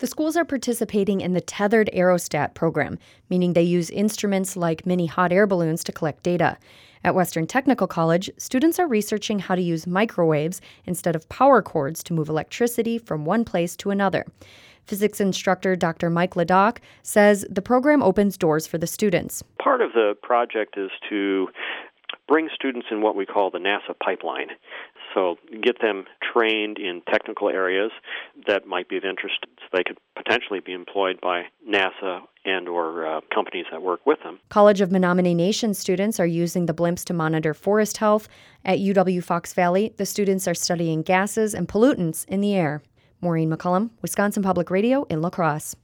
The schools are participating in the Tethered Aerostat program, meaning they use instruments like mini hot air balloons to collect data. At Western Technical College, students are researching how to use microwaves instead of power cords to move electricity from one place to another. Physics instructor Dr. Mike Ladach says the program opens doors for the students. Part of the project is to bring students in what we call the NASA pipeline. So get them trained in technical areas that might be of interest. So they could potentially be employed by NASA and or companies that work with them. College of Menominee Nation students are using the blimps to monitor forest health. At UW Fox Valley, the students are studying gases and pollutants in the air. Maureen McCullum, Wisconsin Public Radio in La Crosse.